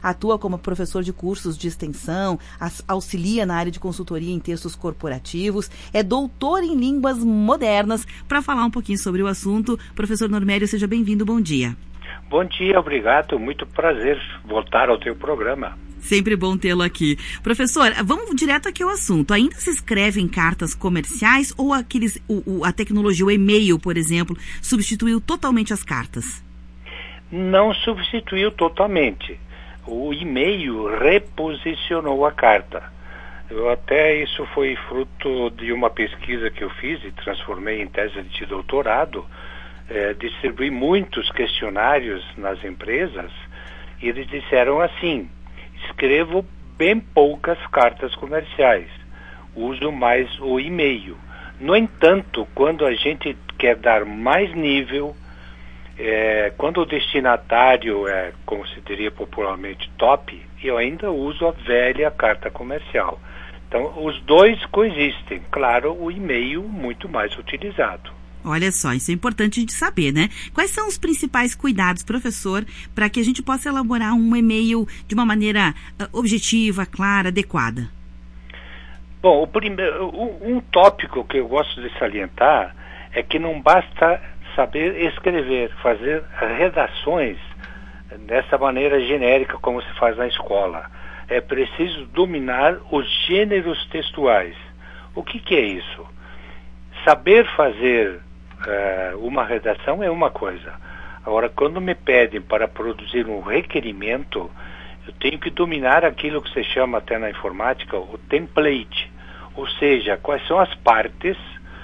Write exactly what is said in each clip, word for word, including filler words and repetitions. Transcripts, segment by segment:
atua como professor de cursos de extensão, auxilia na área de consultoria em textos corporativos, é doutor em línguas modernas. Para falar um pouquinho sobre o assunto, professor Normério, seja bem-vindo, bom dia. Bom dia, obrigado, muito prazer voltar ao teu programa. Sempre bom tê-lo aqui. Professor, vamos direto aqui ao assunto. Ainda se escrevem cartas comerciais ou aqueles, o, o, a tecnologia, o e-mail, por exemplo, substituiu totalmente as cartas? Não substituiu totalmente. O e-mail reposicionou a carta. Eu até, isso foi fruto de uma pesquisa que eu fiz e transformei em tese de doutorado. É, distribuí muitos questionários nas empresas e eles disseram assim: escrevo bem poucas cartas comerciais, uso mais o e-mail. No entanto, quando a gente quer dar mais nível, é, quando o destinatário é, como se diria popularmente, top, eu ainda uso a velha carta comercial. Então, os dois coexistem. Claro, o e-mail muito mais utilizado. Olha só, isso é importante de saber, né? Quais são os principais cuidados, professor, para que a gente possa elaborar um e-mail de uma maneira uh, objetiva, clara, adequada? Bom, o primeiro, um, um tópico que eu gosto de salientar é que não basta saber escrever, fazer redações dessa maneira genérica como se faz na escola. É preciso dominar os gêneros textuais. O que, que é isso? Saber fazer Uh, uma redação é uma coisa. Agora, quando me pedem para produzir um requerimento, eu tenho que dominar aquilo que se chama até na informática o template, ou seja, quais são as partes,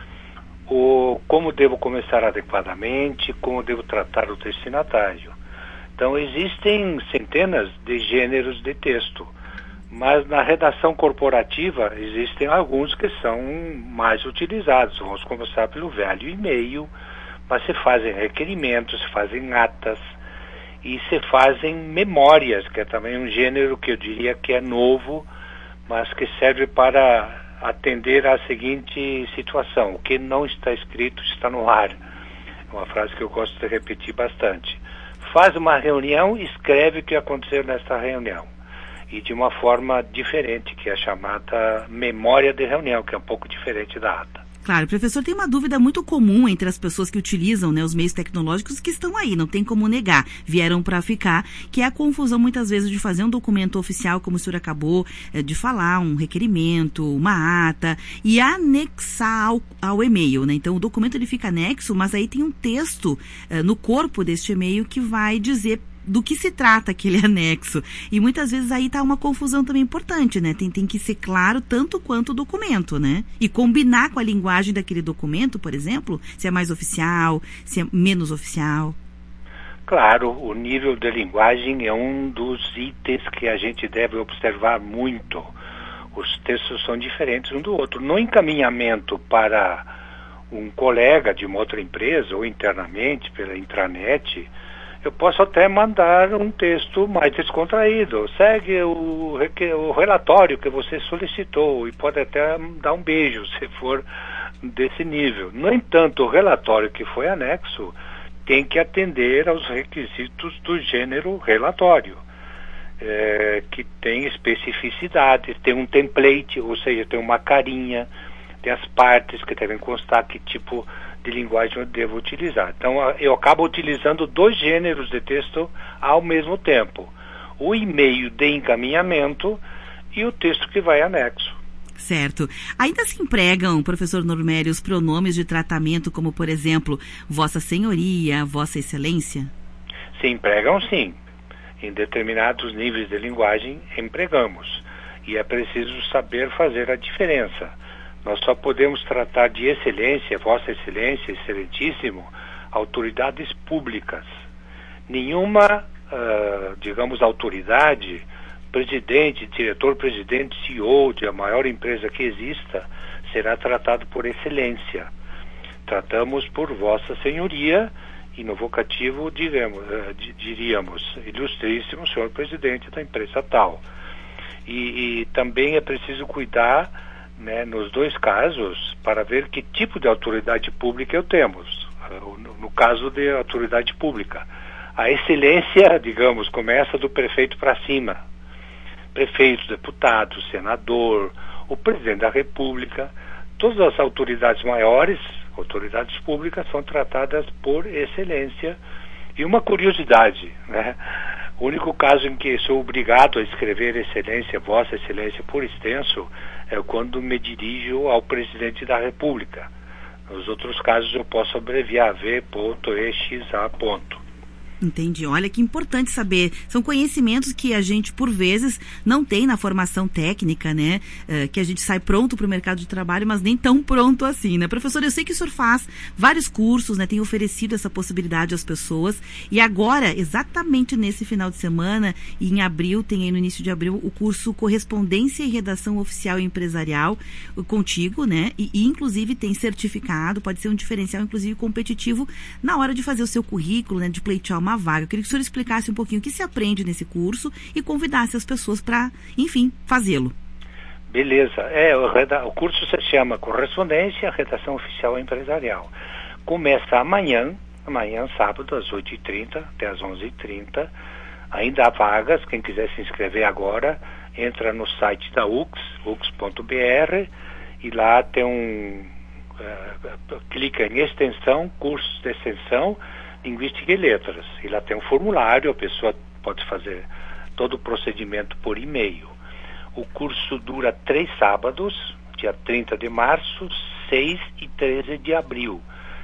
o, como devo começar adequadamente, como devo tratar o destinatário. Então, existem centenas de gêneros de texto, mas na redação corporativa existem alguns que são mais utilizados. Vamos começar pelo velho e-mail, mas se fazem requerimentos, se fazem atas e se fazem memórias, que é também um gênero que eu diria que é novo, mas que serve para atender à seguinte situação: o que não está escrito está no ar. É uma frase que eu gosto de repetir bastante. Faz uma reunião, escreve o que aconteceu nesta reunião. E de uma forma diferente, que é a chamada memória de reunião, que é um pouco diferente da ata. Claro, professor, tem uma dúvida muito comum entre as pessoas que utilizam, né, os meios tecnológicos que estão aí, não tem como negar, vieram para ficar, que é a confusão muitas vezes de fazer um documento oficial, como o senhor acabou é, de falar, um requerimento, uma ata, e anexar ao, ao e-mail, né? Então o documento ele fica anexo, mas aí tem um texto é, no corpo deste e-mail que vai dizer do que se trata aquele anexo. E muitas vezes aí está uma confusão também importante, né? Tem, tem que ser claro tanto quanto o documento, né? E combinar com a linguagem daquele documento, por exemplo, se é mais oficial, se é menos oficial. Claro, o nível de linguagem é um dos itens que a gente deve observar muito. Os textos são diferentes um do outro. No encaminhamento para um colega de uma outra empresa ou internamente pela intranet, eu posso até mandar um texto mais descontraído. Segue o, o relatório que você solicitou e pode até dar um beijo, se for desse nível. No entanto, o relatório que foi anexo tem que atender aos requisitos do gênero relatório, é, que tem especificidade, tem um template, ou seja, tem uma carinha, tem as partes que devem constar que tipo de linguagem eu devo utilizar. Então, eu acabo utilizando dois gêneros de texto ao mesmo tempo. O e-mail de encaminhamento e o texto que vai anexo. Certo. Ainda se empregam, professor Normério, os pronomes de tratamento, como, por exemplo, Vossa Senhoria, Vossa Excelência? Se empregam, sim. Em determinados níveis de linguagem, empregamos. E é preciso saber fazer a diferença. Nós só podemos tratar de excelência, Vossa Excelência, Excelentíssimo, autoridades públicas. Nenhuma, uh, digamos, autoridade, presidente, diretor-presidente, C E O de a maior empresa que exista, será tratado por excelência. Tratamos por Vossa Senhoria e no vocativo diremos, uh, diríamos, Ilustríssimo Senhor Presidente da empresa tal. E, e também é preciso cuidar, né, nos dois casos, para ver que tipo de autoridade pública eu temos. No, no caso de autoridade pública, A excelência, digamos, começa do prefeito para cima. Prefeito, deputado, senador, o presidente da República, todas as autoridades maiores, autoridades públicas, são tratadas por excelência. E uma curiosidade, né? O único caso em que sou obrigado a escrever excelência, vossa excelência por extenso, é quando me dirijo ao presidente da República. Nos outros casos eu posso abreviar V E X A. Entendi. Olha que importante saber. São conhecimentos que a gente, por vezes, não tem na formação técnica, né? Uh, que a gente sai pronto para o mercado de trabalho, mas nem tão pronto assim, né? Professor, eu sei que o senhor faz vários cursos, né? Tem oferecido essa possibilidade às pessoas. E agora, exatamente nesse final de semana, em abril, tem aí no início de abril, o curso Correspondência e Redação Oficial e Empresarial contigo, né? E, e inclusive tem certificado, pode ser um diferencial, inclusive, competitivo na hora de fazer o seu currículo, né? De pleitear uma vaga. Eu queria que o senhor explicasse um pouquinho o que se aprende nesse curso e convidasse as pessoas para, enfim, fazê-lo. Beleza. É, o, reda... o curso se chama Correspondência, Redação Oficial Empresarial. Começa amanhã, amanhã, sábado, às oito e trinta até às onze e trinta. Ainda há vagas, quem quiser se inscrever agora, entra no site da U X, u x ponto b r, e lá tem um... Uh, clica em extensão, cursos de extensão, Linguística e Letras. E lá tem um formulário, a pessoa pode fazer todo o procedimento por e-mail. O curso dura três sábados, dia trinta de março, seis e treze de abril.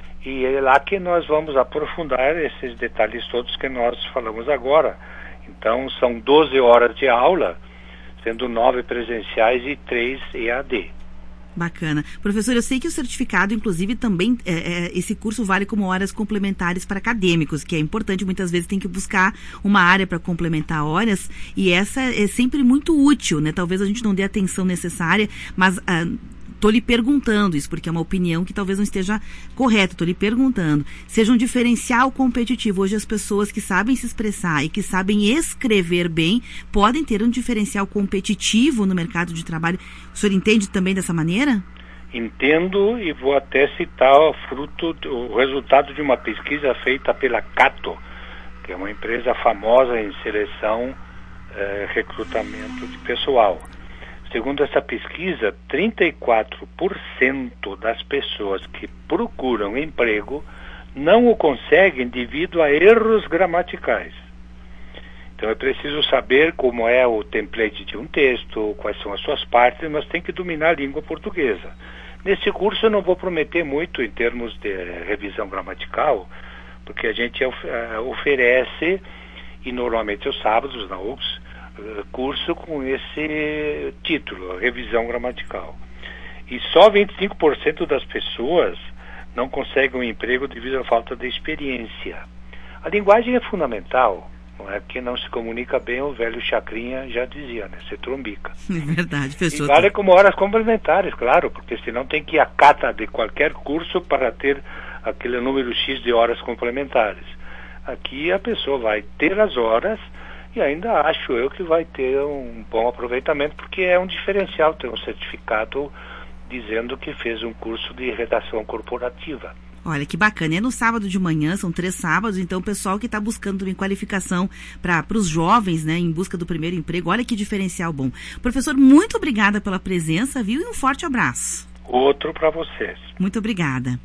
E é lá que nós vamos aprofundar esses detalhes todos que nós falamos agora. Então, são doze horas de aula, sendo nove presenciais e três E A D. Bacana. Professor, eu sei que o certificado, inclusive, também, é, é, esse curso vale como horas complementares para acadêmicos, que é importante, muitas vezes tem que buscar uma área para complementar horas, e essa é sempre muito útil, né? Talvez a gente não dê a atenção necessária, mas estou lhe perguntando isso, porque é uma opinião que talvez não esteja correta, estou lhe perguntando. Seja um diferencial competitivo. Hoje as pessoas que sabem se expressar e que sabem escrever bem, podem ter um diferencial competitivo no mercado de trabalho. O senhor entende também dessa maneira? Entendo, e vou até citar o fruto, o resultado de uma pesquisa feita pela Cato, que é uma empresa famosa em seleção, eh, recrutamento de pessoal. Segundo essa pesquisa, trinta e quatro por cento das pessoas que procuram emprego não o conseguem devido a erros gramaticais. Então é preciso saber como é o template de um texto, quais são as suas partes, mas tem que dominar a língua portuguesa. Nesse curso eu não vou prometer muito em termos de revisão gramatical, porque a gente of- oferece, e normalmente aos sábados na U X, curso com esse título, revisão gramatical. E só vinte e cinco por cento das pessoas não conseguem um emprego devido à falta de experiência. A linguagem é fundamental, não é? Quem não se comunica bem, o velho Chacrinha já dizia, né? Se trombica. É verdade, fechou. E vale como horas complementares, claro, porque senão tem que ir à cata de qualquer curso para ter aquele número X de horas complementares. Aqui a pessoa vai ter as horas e ainda acho eu que vai ter um bom aproveitamento, porque é um diferencial ter um certificado dizendo que fez um curso de redação corporativa. Olha, que bacana. É no sábado de manhã, são três sábados, então o pessoal que está buscando também qualificação para os jovens, né, em busca do primeiro emprego, olha que diferencial bom. Professor, muito obrigada pela presença, viu? E um forte abraço. Outro para vocês. Muito obrigada.